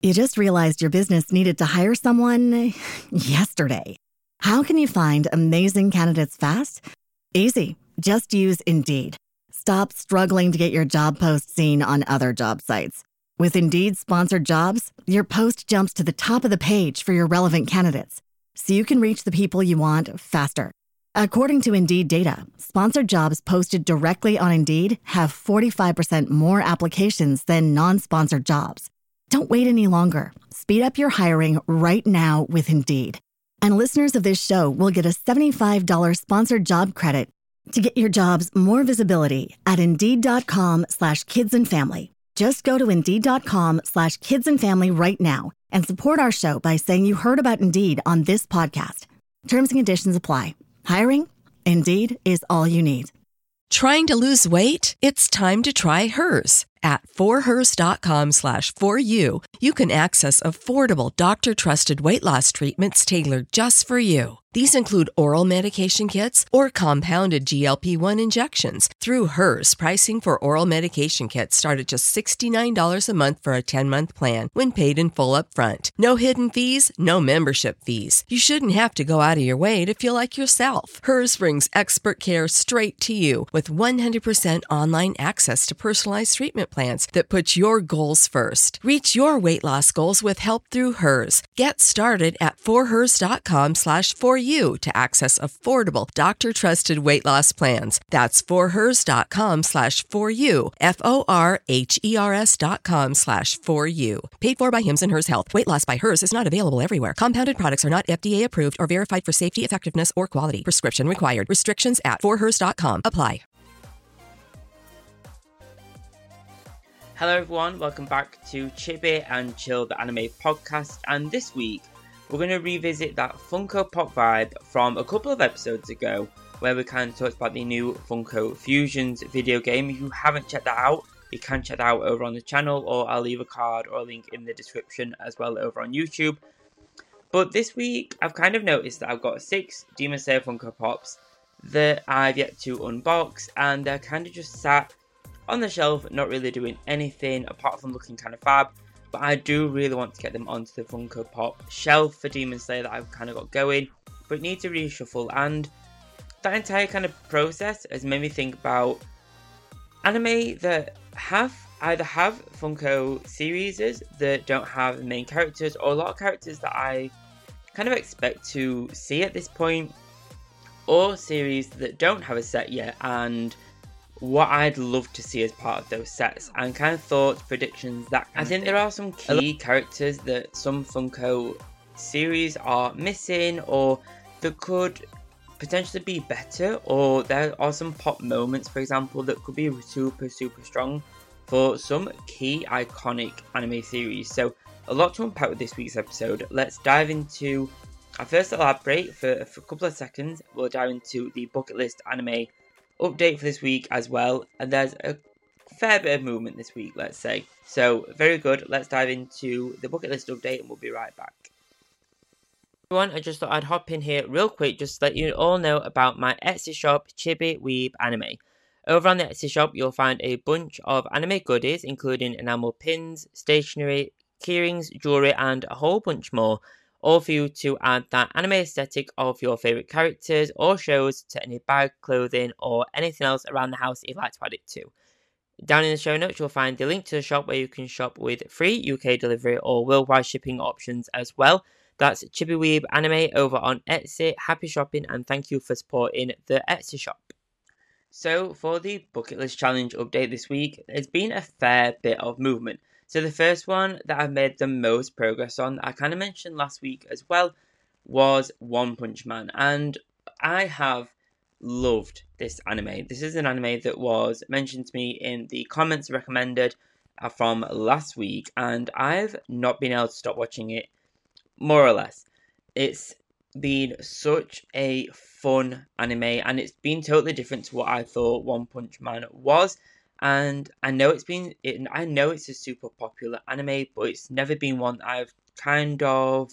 You just realized your business needed to hire someone yesterday. How can you find amazing candidates fast? Easy. Just use Indeed. Stop struggling to get your job post seen on other job sites. With Indeed sponsored jobs, your post jumps to the top of the page for your relevant candidates, so you can reach the people you want faster. According to Indeed data, sponsored jobs posted directly on Indeed have 45% more applications than non-sponsored jobs. Don't wait any longer. Speed up your hiring right now with Indeed. And listeners of this show will get a $75 sponsored job credit to get your jobs more visibility at Indeed.com/kidsandfamily. Just go to Indeed.com/kidsandfamily right now and support our show by saying you heard about Indeed on this podcast. Terms and conditions apply. Hiring? Indeed is all you need. Trying to lose weight? It's time to try Hers. At forhers.com/4u, you can access affordable, doctor-trusted weight loss treatments tailored just for you. These include oral medication kits or compounded GLP-1 injections. Through Hers, pricing for oral medication kits start at just $69 a month for a 10-month plan when paid in full upfront. No hidden fees, no membership fees. You shouldn't have to go out of your way to feel like yourself. Hers brings expert care straight to you with 100% online access to personalized treatment plans that put your goals first. Reach your weight loss goals with help through Hers. Get started at forhers.com/4u to access affordable, doctor-trusted weight loss plans. That's forhers.com/4u, forhers.com/4u. Paid for by Hims and Hers Health. Weight loss by Hers is not available everywhere. Compounded products are not FDA approved or verified for safety, effectiveness, or quality. Prescription required. Restrictions at forhers.com apply. Hello everyone, welcome back to Chibi and Chill the Anime podcast, and this week we're going to revisit that Funko Pop vibe from a couple of episodes ago where we kind of talked about the new Funko Fusions video game. If you haven't checked that out, you can check that out over on the channel, or I'll leave a card or a link in the description as well over on YouTube. But this week I've kind of noticed that I've got 6 Demon Slayer Funko Pops that I've yet to unbox, and they're kind of just sat on the shelf, not really doing anything apart from looking kind of fab. But I do really want to get them onto the Funko Pop shelf for Demon Slayer that I've kind of got going, but it needs to reshuffle, and that entire kind of process has made me think about anime that either have Funko series that don't have main characters, or a lot of characters that I kind of expect to see at this point, or series that don't have a set yet, and what I'd love to see as part of those sets, and kind of thoughts, predictions, that I think there are some key characters that some Funko series are missing, or that could potentially be better, or there are some pop moments, for example, that could be super strong for some key iconic anime series. So a lot to unpack with this week's episode. Let's dive into, I'll first elaborate for a couple of seconds. We'll dive into the bucket list anime update for this week as well, and there's a fair bit of movement this week, let's say. So very good, let's dive into the bucket list update and we'll be right back. Everyone, I just thought I'd hop in here real quick just to let you all know about my Etsy shop, Chibi Weeb Anime. Over on the Etsy shop you'll find a bunch of anime goodies, including enamel pins, stationery, keyrings, jewellery, and a whole bunch more, all for you to add that anime aesthetic of your favourite characters or shows to any bag, clothing, or anything else around the house you'd like to add it to. Down in the show notes you'll find the link to the shop where you can shop with free UK delivery or worldwide shipping options as well. That's Chibi Weeb Anime over on Etsy. Happy shopping and thank you for supporting the Etsy shop. So for the bucket list challenge update this week, there's been a fair bit of movement. So the first one that I've made the most progress on, I kind of mentioned last week as well, was One Punch Man. And I have loved this anime. This is an anime that was mentioned to me in the comments recommended from last week, and I've not been able to stop watching it, more or less. It's been such a fun anime, and it's been totally different to what I thought One Punch Man was. And I know it's a super popular anime, but it's never been one I've kind of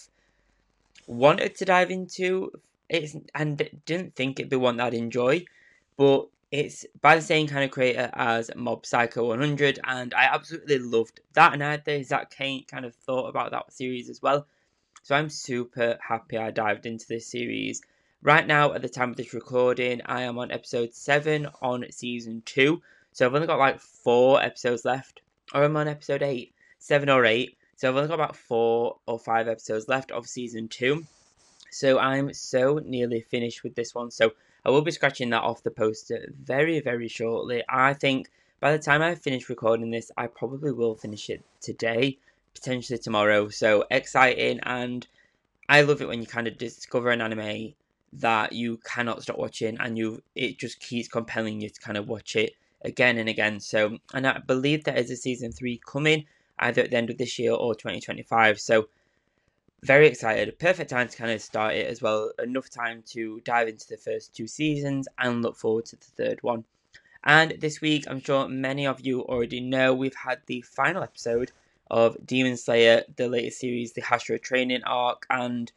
wanted to dive into. And didn't think it'd be one that I'd enjoy. But It's by the same kind of creator as Mob Psycho 100, and I absolutely loved that, and I had the exact kind of thought about that series as well. So I'm super happy I dived into this series. Right now, at the time of this recording, I am on episode 7 on season 2. So I've only got like 4 episodes left. Or I'm on episode 8, 7 or 8. So I've only got about 4 or 5 episodes left of season 2. So I'm so nearly finished with this one. So I will be scratching that off the poster very, very shortly. I think by the time I finish recording this, I probably will finish it today, potentially tomorrow. So exciting, and I love it when you kind of discover an anime that you cannot stop watching, and it just keeps compelling you to kind of watch it again and again. So, and I believe there is a season 3 coming either at the end of this year or 2025. So very excited. Perfect time to kind of start it as well. Enough time to dive into the first 2 seasons and look forward to the third one. And this week, I'm sure many of you already know, we've had the final episode of Demon Slayer, the latest series, the Hashira training arc, and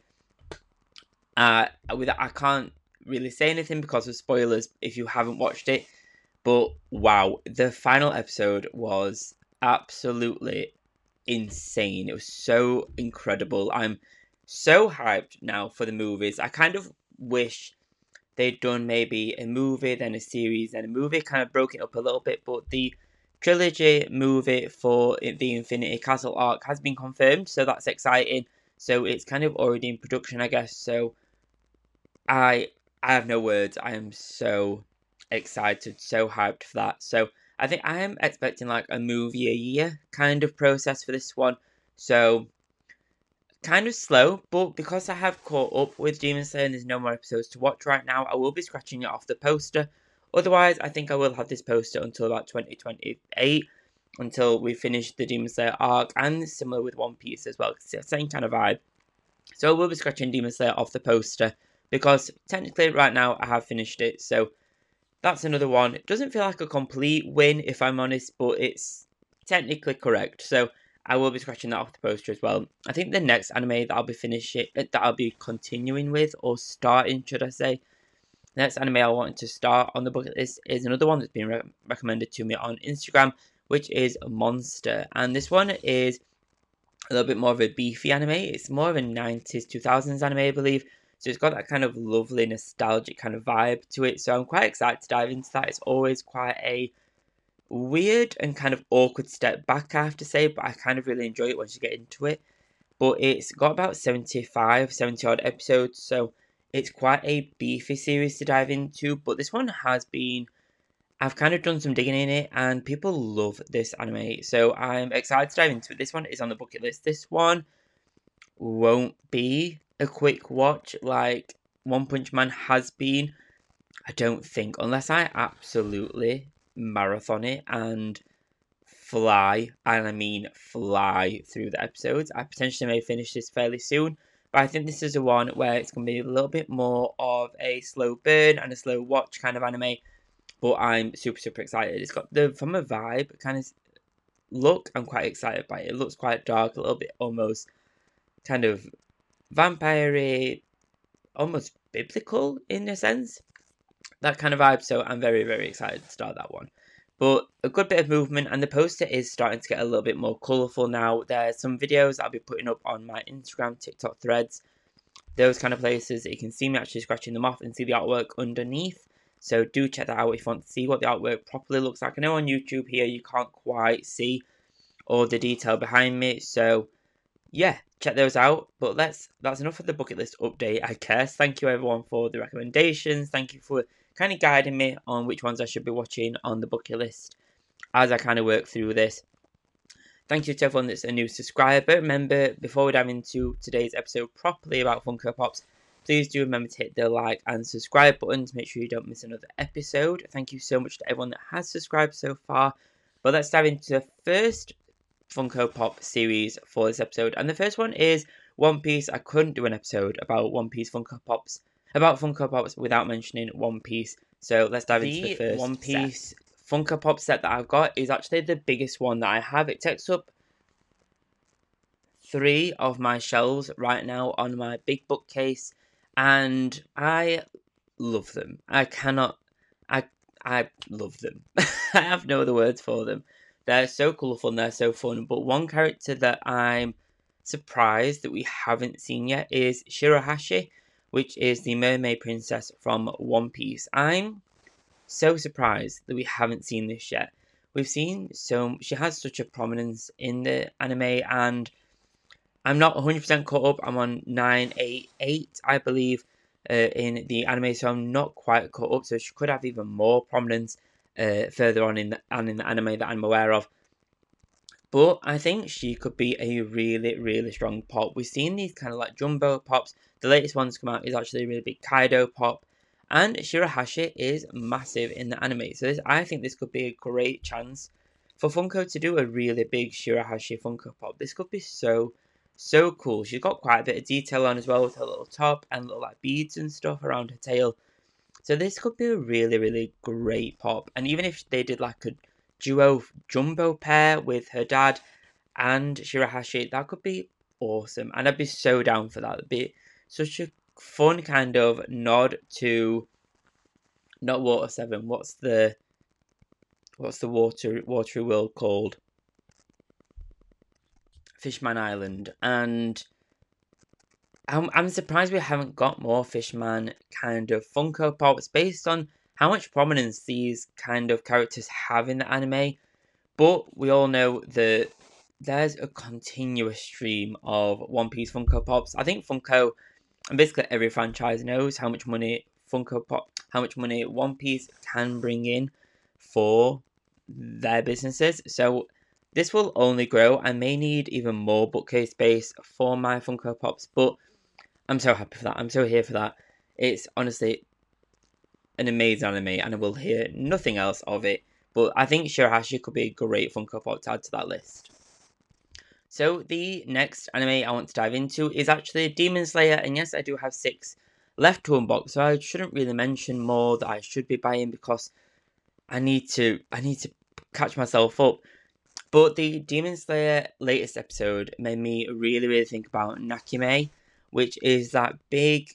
I can't really say anything because of spoilers if you haven't watched it, but wow, the final episode was absolutely insane. It was so incredible. I'm so hyped now for the movies. I kind of wish they'd done maybe a movie, then a series, then a movie, kind of broke it up a little bit, but the trilogy movie for the Infinity Castle arc has been confirmed, so that's exciting. So it's kind of already in production, I guess. So I have no words. I am so excited, so hyped for that. So I think I am expecting like a movie a year kind of process for this one. So kind of slow, but because I have caught up with Demon Slayer and there's no more episodes to watch right now, I will be scratching it off the poster. Otherwise, I think I will have this poster until about 2028, until we finish the Demon Slayer arc, and similar with One Piece as well, same kind of vibe. So I will be scratching Demon Slayer off the poster, because technically right now I have finished it, so that's another one. It doesn't feel like a complete win, if I'm honest, but it's technically correct. So I will be scratching that off the poster as well. I think the next anime that I'll be continuing with, or starting, should I say. The next anime I wanted to start on the bucket list is another one that's been recommended to me on Instagram, which is Monster. And this one is a little bit more of a beefy anime. It's more of a 90s, 2000s anime, I believe. So it's got that kind of lovely, nostalgic kind of vibe to it. So I'm quite excited to dive into that. It's always quite a weird and kind of awkward step back, I have to say. But I kind of really enjoy it once you get into it. But it's got about 70 odd episodes. So it's quite a beefy series to dive into. But this one has been... I've kind of done some digging in it, and people love this anime, so I'm excited to dive into it. This one is on the bucket list. This one won't be a quick watch like One Punch Man has been, I don't think, unless I absolutely marathon it and fly, and I mean fly through the episodes. I potentially may finish this fairly soon, but I think this is the one where it's going to be a little bit more of a slow burn and a slow watch kind of anime. But I'm super, super excited. It's got from a vibe, kind of look, I'm quite excited by it. It looks quite dark, a little bit almost kind of vampire-y, almost biblical in a sense. That kind of vibe. So I'm very, very excited to start that one. But a good bit of movement, and the poster is starting to get a little bit more colourful now. There's some videos I'll be putting up on my Instagram, TikTok threads, those kind of places that you can see me actually scratching them off and see the artwork underneath. So do check that out if you want to see what the artwork properly looks like. I know on YouTube here you can't quite see all the detail behind me. So yeah, check those out. But that's enough of the bucket list update, I guess. Thank you everyone for the recommendations. Thank you for kind of guiding me on which ones I should be watching on the bucket list as I kind of work through this. Thank you to everyone that's a new subscriber. Remember, before we dive into today's episode properly about Funko Pops, please do remember to hit the like and subscribe button to make sure you don't miss another episode. Thank you so much to everyone that has subscribed so far. But let's dive into the first Funko Pop series for this episode. And the first one is One Piece. I couldn't do an episode about One Piece Funko Pops, without mentioning One Piece. So let's dive into the first One Piece Funko Pop set that I've got. Is actually the biggest one that I have. It takes up 3 of my shelves right now on my big bookcase. And I love them. I I love them. I have no other words for them. They're so colourful and they're so fun. But one character that I'm surprised that we haven't seen yet is Shirahashi, which is the mermaid princess from One Piece. I'm so surprised that we haven't seen this yet. We've seen she has such a prominence in the anime, and I'm not 100% caught up. I'm on 988, I believe, in the anime, so I'm not quite caught up. So she could have even more prominence further on in the anime that I'm aware of. But I think she could be a really, really strong pop. We've seen these kind of like jumbo pops. The latest one's come out is actually a really big Kaido pop. And Shirahashi is massive in the anime. So I think this could be a great chance for Funko to do a really big Shirahashi Funko Pop. This could be so cool. She's got quite a bit of detail on as well with her little top and little like beads and stuff around her tail. So this could be a really, really great pop. And even if they did like a duo jumbo pair with her dad and Shirahashi, that could be awesome. And I'd be so down for that. It'd be such a fun kind of nod to not Water 7. What's the watery world called? Fishman Island. And I'm surprised we haven't got more Fishman kind of Funko Pops based on how much prominence these kind of characters have in the anime. But we all know that there's a continuous stream of One Piece Funko Pops. I think Funko and basically every franchise knows how much money One Piece can bring in for their businesses. So this will only grow. I may need even more bookcase space for my Funko Pops, but I'm so happy for that. I'm so here for that. It's honestly an amazing anime, and I will hear nothing else of it. But I think Shirahashi could be a great Funko Pop to add to that list. So the next anime I want to dive into is actually Demon Slayer, and yes, I do have 6 left to unbox, so I shouldn't really mention more that I should be buying because I need to catch myself up. But the Demon Slayer latest episode made me really, really think about Nakime, which is that big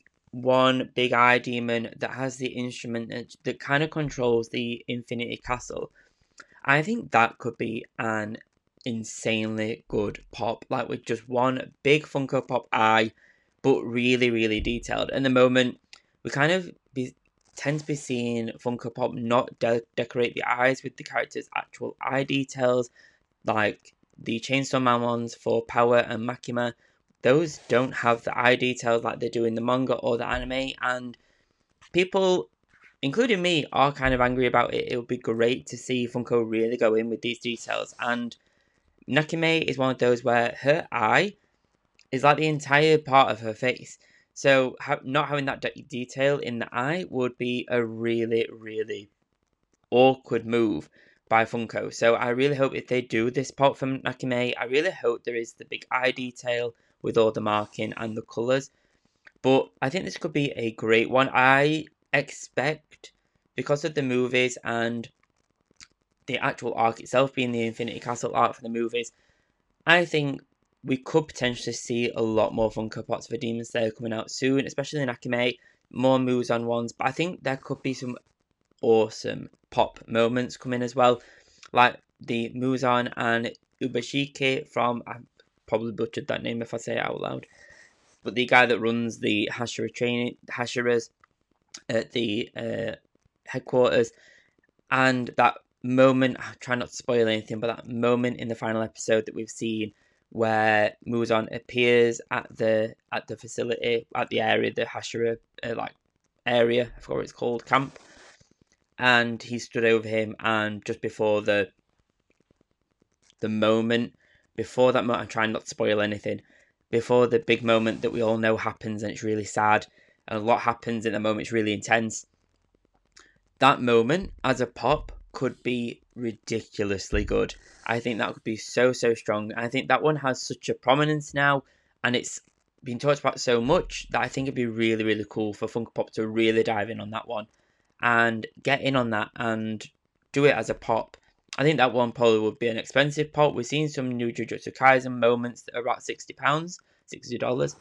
eye demon that has the instrument that kind of controls the Infinity Castle. I think that could be an insanely good pop, like with just one big Funko Pop eye, but really, really detailed. At the moment, we kind of tend to be seeing Funko Pop not decorate the eyes with the character's actual eye details, like the Chainsaw Man ones for Power and Makima. Those don't have the eye details like they do in the manga or the anime, and people, including me, are kind of angry about it. It would be great to see Funko really go in with these details, and Nakime is one of those where her eye is like the entire part of her face. So not having that detail in the eye would be a really, really awkward move by Funko. So I really hope if they do this pop from Nakime, I really hope there is the big eye detail with all the marking and the colours. But I think this could be a great one. I expect, because of the movies and the actual arc itself being the Infinity Castle arc for the movies, I think we could potentially see a lot more Funko Pops for Demon Slayer coming out soon, especially in Nakime, more Muzan ones. But I think there could be some awesome pop moments coming as well, like the Muzan and Ubashiki from, I probably butchered that name if I say it out loud, but the guy that runs the Hashiras at the headquarters, and that moment, I try not to spoil anything, but that moment in the final episode that we've seen where Muzan appears at the facility, at the area, the Hashira area, I forgot what it's called, camp, and he stood over him, and just before the moment, I'm trying not to spoil anything, before the big moment that we all know happens, and it's really sad, and a lot happens in the moment, it's really intense. That moment, as a pop, could be ridiculously good. I think that could be so strong. I think that one has such a prominence now, and it's been talked about so much that I think it'd be really, really cool for Funko Pop to really dive in on that one and get in on that and do it as a pop. I think that one probably would be an expensive pop. We've seen some new Jujutsu Kaisen moments that are about £60, $60.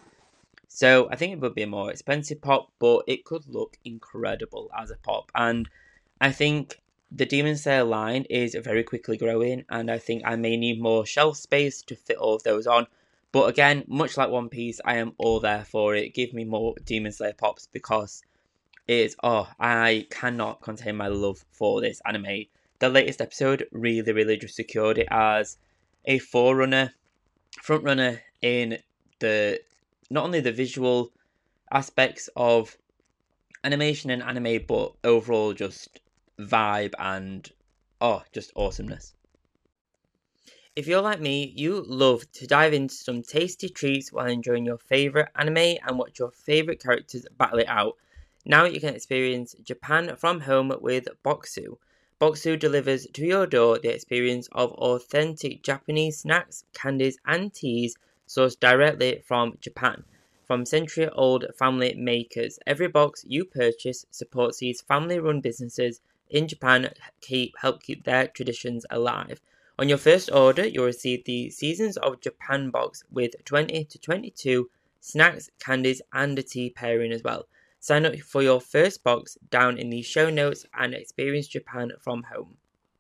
So I think it would be a more expensive pop, but it could look incredible as a pop. And I think the Demon Slayer line is very quickly growing, and I think I may need more shelf space to fit all of those on. But again, much like One Piece, I am all there for it. Give me more Demon Slayer pops, because I cannot contain my love for this anime. The latest episode really just secured it as a front runner in the not only the visual aspects of animation and anime, but overall just vibe and just awesomeness. If you're like me, you love to dive into some tasty treats while enjoying your favourite anime and watch your favourite characters battle it out. Now you can experience Japan from home with Bokksu. Bokksu delivers to your door the experience of authentic Japanese snacks, candies and teas sourced directly from Japan. From century-old family makers, every box you purchase supports these family-run businesses in Japan help keep their traditions alive. On your first order, you'll receive the Seasons of Japan box with 20 to 22 snacks, candies, and a tea pairing as well. Sign up for your first box down in the show notes and experience Japan from home.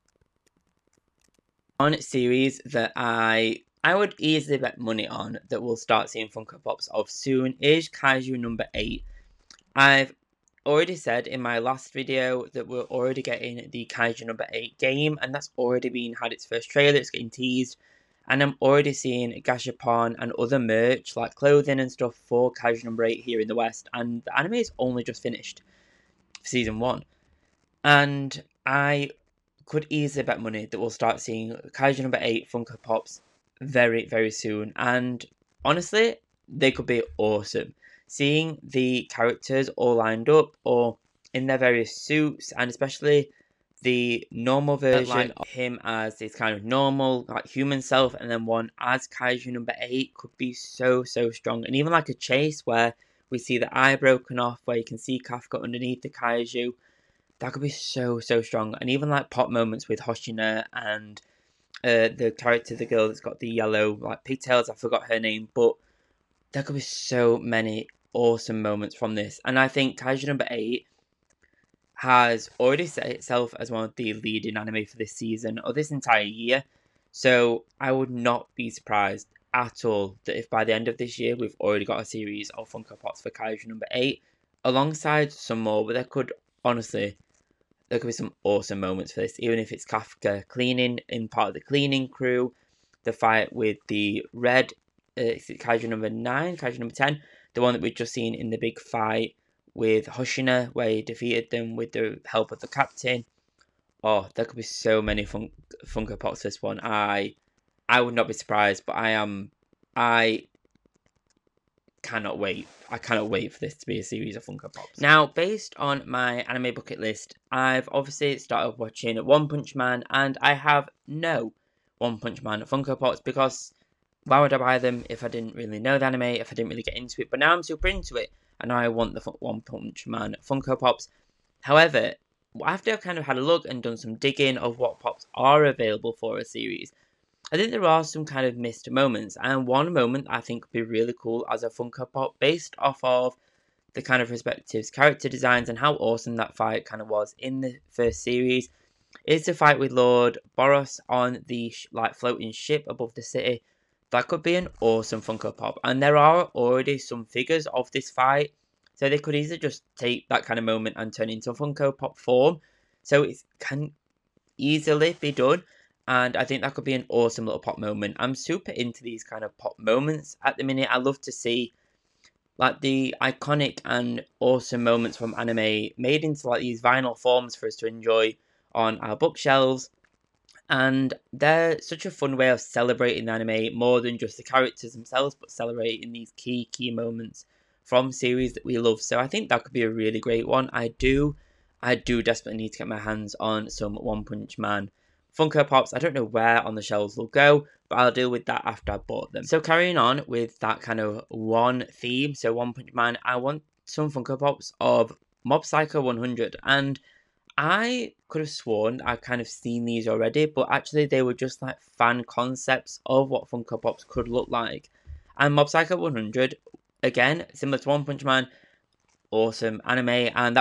One series that I would easily bet money on that we'll start seeing Funko Pops of soon is Kaiju number 8. I've already said in my last video that we're already getting the Kaiju number 8 game, and that's already had its first trailer. It's getting teased, and I'm already seeing Gashapon and other merch like clothing and stuff for Kaiju number 8 here in the West, and the anime is only just finished season 1, and I could easily bet money that we'll start seeing Kaiju number 8 Funko Pops very soon, and honestly they could be awesome. Seeing the characters all lined up or in their various suits, and especially the normal version of him as this kind of normal like human self, and then one as Kaiju number 8 could be so strong. And even like a chase where we see the eye broken off, where you can see Kafka underneath the Kaiju, that could be so strong. And even like pop moments with Hoshina and the character, the girl that's got the yellow like pigtails, I forgot her name, but there could be so many awesome moments from this. And I think Kaiju number 8 has already set itself as one of the leading anime for this season or this entire year, so I would not be surprised at all that if by the end of this year we've already got a series of Funko Pops for Kaiju number 8 alongside some more. But there could be some awesome moments for this, even if it's Kafka cleaning in part of the cleaning crew, the fight with the red Kaiju number 9, Kaiju number 10, the one that we've just seen in the big fight with Hoshina, where he defeated them with the help of the captain. There could be so many Funko Pops for this one. I would not be surprised, but I cannot wait. I cannot wait for this to be a series of Funko Pops. Now, based on my anime bucket list, I've obviously started watching One Punch Man, and I have no One Punch Man Funko Pops, because why would I buy them if I didn't really know the anime, if I didn't really get into it? But now I'm super into it, and I want the One Punch Man Funko Pops. However, after I've kind of had a look and done some digging of what pops are available for a series, I think there are some kind of missed moments, and one moment I think would be really cool as a Funko Pop based off of the kind of respective character designs and how awesome that fight kind of was in the first series is the fight with Lord Boros on the floating ship above the city. That could be an awesome Funko Pop, and there are already some figures of this fight, so they could easily just take that kind of moment and turn it into a Funko Pop form, so it can easily be done, and I think that could be an awesome little pop moment. I'm super into these kind of pop moments at the minute. I love to see like the iconic and awesome moments from anime made into like these vinyl forms for us to enjoy on our bookshelves. And they're such a fun way of celebrating the anime more than just the characters themselves, but celebrating these key moments from series that we love. So I think that could be a really great one. I do desperately need to get my hands on some One Punch Man Funko Pops. I don't know where on the shelves they'll go, but I'll deal with that after I've bought them. So carrying on with that kind of one theme, so One Punch Man, I want some Funko Pops of Mob Psycho 100, and I could have sworn I've kind of seen these already, but actually they were just like fan concepts of what Funko Pops could look like. And Mob Psycho 100, again, similar to One Punch Man, awesome anime, and that was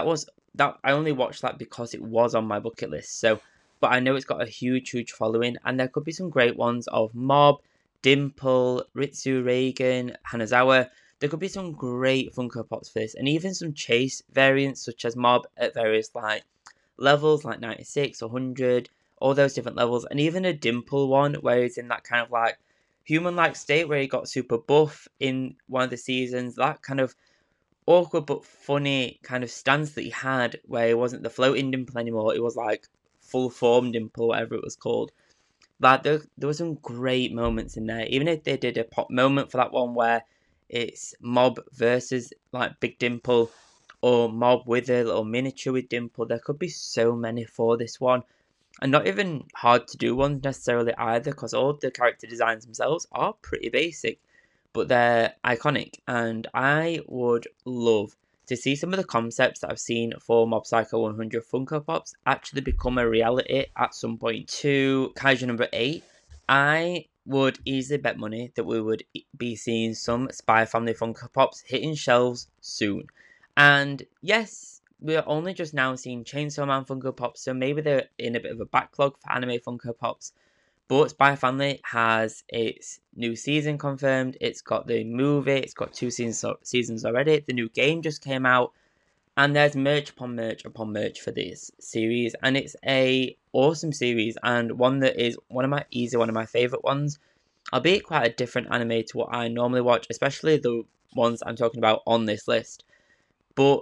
that I only watched that because it was on my bucket list. So, but I know it's got a huge following, and there could be some great ones of Mob, Dimple, Ritsu, Reagan, Hanazawa. There could be some great Funko Pops for this, and even some chase variants such as Mob at various like levels, like 96, 100, all those different levels, and even a Dimple one where it's in that kind of like human-like state where he got super buff in one of the seasons. That kind of awkward but funny kind of stance that he had where he wasn't the floating Dimple anymore, it was like full form Dimple, whatever it was called. Like there were some great moments in there, even if they did a pop moment for that one where it's Mob versus like Big Dimple, or Mob with a little miniature with Dimple. There could be so many for this one, and not even hard to do ones necessarily either, because all the character designs themselves are pretty basic, but they're iconic, and I would love to see some of the concepts that I've seen for Mob Psycho 100 Funko Pops actually become a reality at some point. To Kaiju number 8, I would easily bet money that we would be seeing some Spy Family Funko Pops hitting shelves soon. And yes, we're only just now seeing Chainsaw Man Funko Pops, so maybe they're in a bit of a backlog for anime Funko Pops. But Spy Family has its new season confirmed. It's got the movie. It's got 2 seasons already. The new game just came out. And there's merch upon merch upon merch for this series. And it's a awesome series. And one that is one of my favourite ones. Albeit quite a different anime to what I normally watch. Especially the ones I'm talking about on this list. But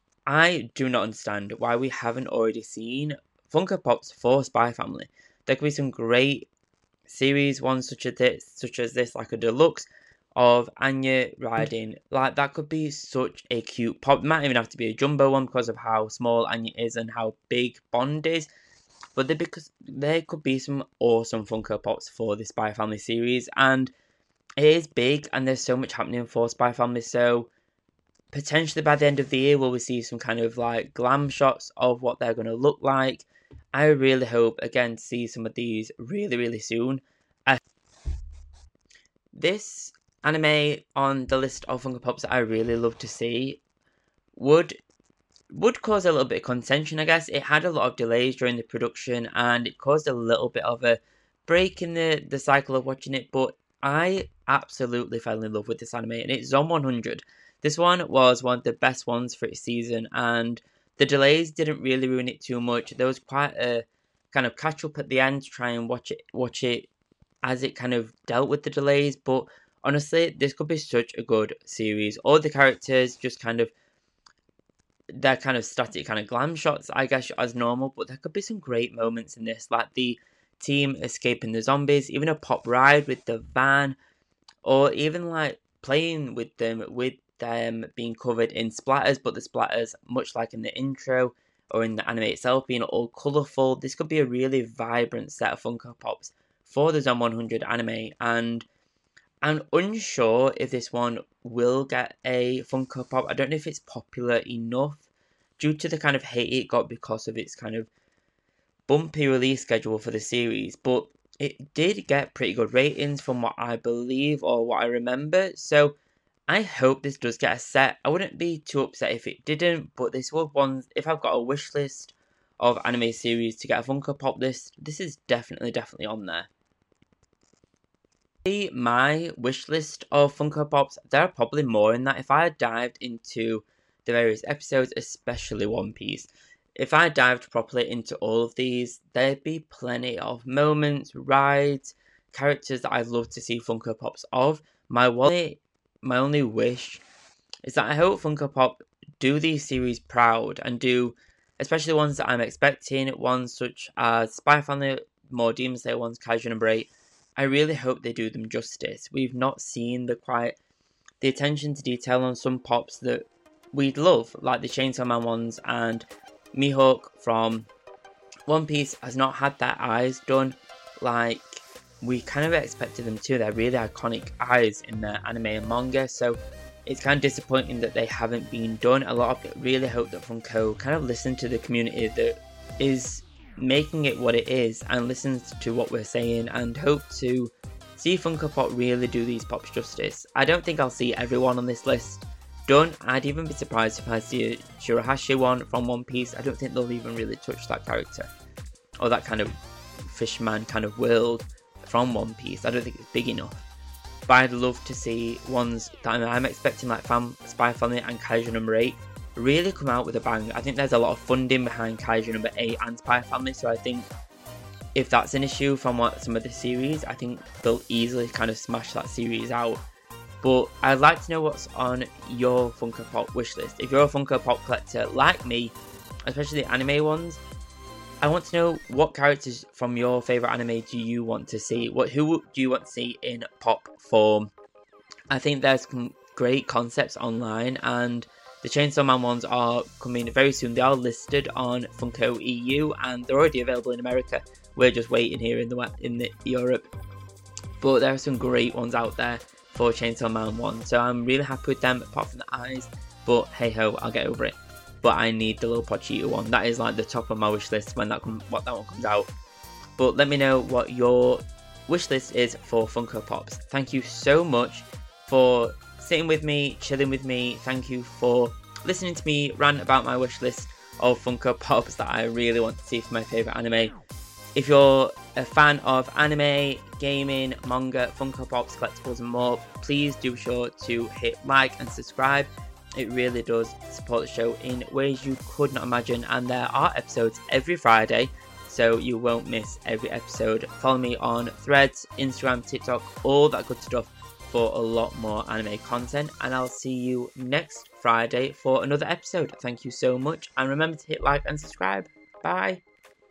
I do not understand why we haven't already seen Funko Pops for Spy Family. There could be some great series ones such as this, like a deluxe of Anya riding. Like that could be such a cute pop. It might even have to be a jumbo one because of how small Anya is and how big Bond is. But because there could be some awesome Funko Pops for the Spy Family series, and it is big and there's so much happening for Spy Family. So potentially by the end of the year, will we see some kind of like glam shots of what they're going to look like? I really hope, again, to see some of these really soon. This anime on the list of Funko Pops that I really love to see would cause a little bit of contention, I guess. It had a lot of delays during the production, and it caused a little bit of a break in the cycle of watching it, but I absolutely fell in love with this anime, and it's Zom 100. This one was one of the best ones for its season, and the delays didn't really ruin it too much. There was quite a kind of catch up at the end to try and watch it as it kind of dealt with the delays. But honestly, this could be such a good series. All the characters just they're kind of static kind of glam shots, I guess, as normal. But there could be some great moments in this, like the team escaping the zombies, even a pop ride with the van, or even like playing with them being covered in splatters, but the splatters, much like in the intro or in the anime itself, being all colourful. This could be a really vibrant set of Funko Pops for the Zom 100 anime, and I'm unsure if this one will get a Funko Pop. I don't know if it's popular enough due to the kind of hate it got because of its kind of bumpy release schedule for the series, but it did get pretty good ratings from what I believe or what I remember, so I hope this does get a set. I wouldn't be too upset if it didn't, but this was one, if I've got a wish list of anime series to get a Funko Pop list, this is definitely on there. My wish list of Funko Pops, there are probably more in that. If I dived into the various episodes, especially One Piece, if I dived properly into all of these, there'd be plenty of moments, rides, characters that I'd love to see Funko Pops of. My only wish is that I hope Funko Pop do these series proud and do, especially the ones that I'm expecting, ones such as Spy Family, more Demon Slayer ones, Kaiju number 8. I really hope they do them justice. We've not seen the attention to detail on some pops that we'd love, like the Chainsaw Man ones, and Mihawk from One Piece has not had their eyes done like we kind of expected them to. They're really iconic eyes in the anime and manga, so it's kind of disappointing that they haven't been done. A lot of people really hope that Funko kind of listen to the community that is making it what it is and listens to what we're saying, and hope to see Funko Pop really do these pops justice. I don't think I'll see everyone on this list done. I'd even be surprised if I see a Shirahashi one from One Piece. I don't think they'll even really touch that character or that kind of fishman kind of world from One Piece. I don't think it's big enough. But I'd love to see ones that I'm expecting, like Spy Family and Kaiju number 8, really come out with a bang. I think there's a lot of funding behind Kaiju number 8 and Spy Family, so I think if that's an issue from some of the series, I think they'll easily kind of smash that series out. But I'd like to know what's on your Funko Pop wishlist. If you're a Funko Pop collector like me, especially the anime ones, I want to know what characters from your favourite anime do you want to see? Who do you want to see in pop form? I think there's some great concepts online, and the Chainsaw Man ones are coming very soon. They are listed on Funko EU and they're already available in America. We're just waiting here in Europe. But there are some great ones out there for Chainsaw Man 1, so I'm really happy with them apart from the eyes. But hey ho, I'll get over it. But I need the little Pochita one. That is like the top of my wish list when that one comes out. But let me know what your wish list is for Funko Pops. Thank you so much for sitting with me, chilling with me. Thank you for listening to me rant about my wish list of Funko Pops that I really want to see for my favourite anime. If you're a fan of anime, gaming, manga, Funko Pops, collectibles and more, please do be sure to hit like and subscribe. It really does support the show in ways you could not imagine, and there are episodes every Friday, so you won't miss every episode. Follow me on Threads, Instagram, TikTok, all that good stuff for a lot more anime content, and I'll see you next Friday for another episode. Thank you so much, and remember to hit like and subscribe. Bye!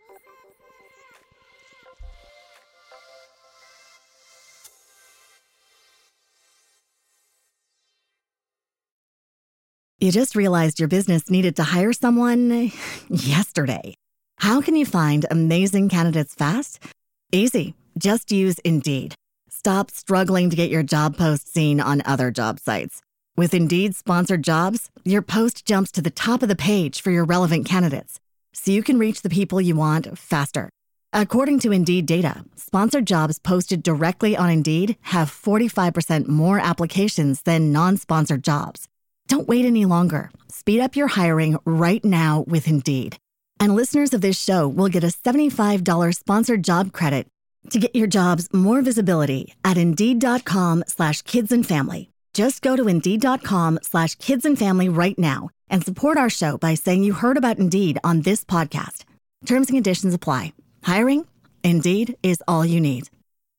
You just realized your business needed to hire someone yesterday. How can you find amazing candidates fast? Easy. Just use Indeed. Stop struggling to get your job post seen on other job sites. With Indeed sponsored jobs, your post jumps to the top of the page for your relevant candidates, so you can reach the people you want faster. According to Indeed data, sponsored jobs posted directly on Indeed have 45% more applications than non-sponsored jobs. Don't wait any longer. Speed up your hiring right now with Indeed. And listeners of this show will get a $75 sponsored job credit to get your jobs more visibility at Indeed.com/kidsandfamily. Just go to Indeed.com/kidsandfamily right now and support our show by saying you heard about Indeed on this podcast. Terms and conditions apply. Hiring? Indeed is all you need.